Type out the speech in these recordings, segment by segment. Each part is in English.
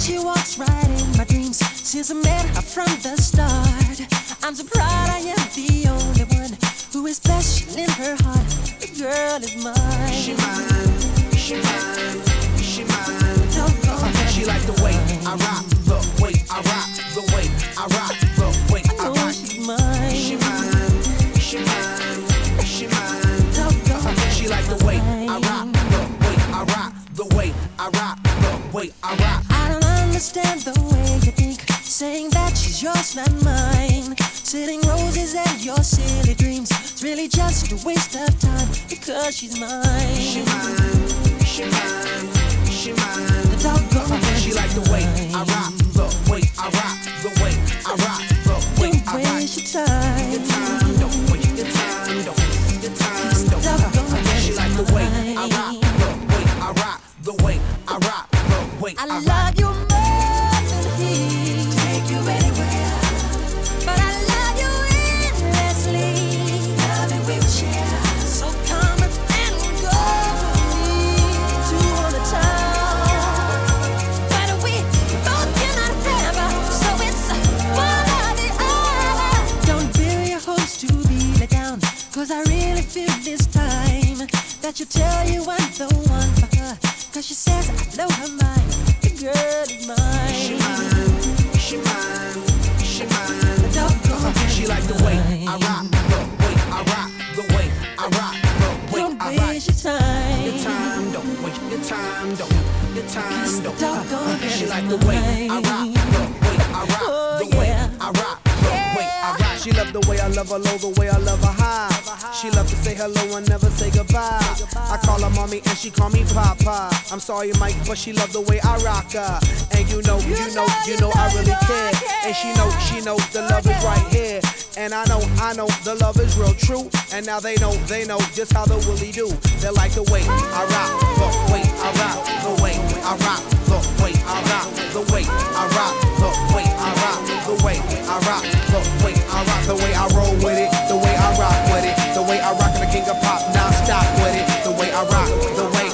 she walks right in my dreams since I met her from the start. I'm so proud I am the only one who is special in her heart. The girl is mine. She mine, she mine, she mine. She like the way I rock, the way I rock, the way I rock, the way I rock. She's mine. She mine, she mine, she mine. She like the way I rock, the way I rock, the way I rock, the way I rock. I don't understand the way you think, saying that she's yours, not mine. Sitting roses and your silly dreams, it's really just a waste of time because she's mine. She mine, she mine, she mine. The doggone she like the way I rock, the way I rock, the way I rock, the way I rock. Don't waste your time. Your time, don't waste your time, don't waste your time, don't. She like the way I rock, the way I rock, the way I rock, the way I rock. I love you more than he. Take you anywhere, but I love you endlessly. Loving we will share, so come and go with me to all the town. But we both cannot have, so it's one or the other. Don't build your hopes to be let down, 'cause I really feel this time that you tell you I'm the one for her. 'Cause she says I blow her mind. The girl is mine. She mine, she mine, she mine. She like the way I rock, the way I rock, the way I rock, the way Don't I rock. waste your time. Your time, don't waste your time, don't. Your time, don't. Doggone She girl like is the way I rock, mine. the way I rock, the way I rock, the way I rock. She love the way I love her low, the way I love her high. She love to say hello and never say goodbye. I call her mommy and she call me papa. I'm sorry, Mike, but she love the way I rock her. And you know, I really care. And she knows the love is right here. And I know the love is real true. And now they know just how the Willie do. They like the way I rock, the way I rock, the way I rock, the way I rock, the way I rock, the way I rock, the way I rock, the way I rock, the way I roll with it, the way I rock with it, the way I rock and the king of pop, non-stop with it, the way I rock, the way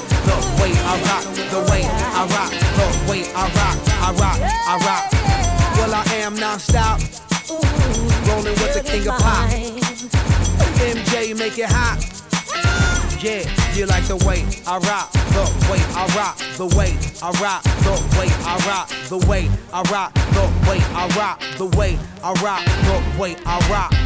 I rock, the way I rock, the way I rock, I rock. Well, I am non-stop, rolling with the king of pop. MJ, make it hot. Yeah, you like the way I rock, the way I rock, the way I rock, the way I rock, the way I rock, the way I rock, the way I rock, the way I rock.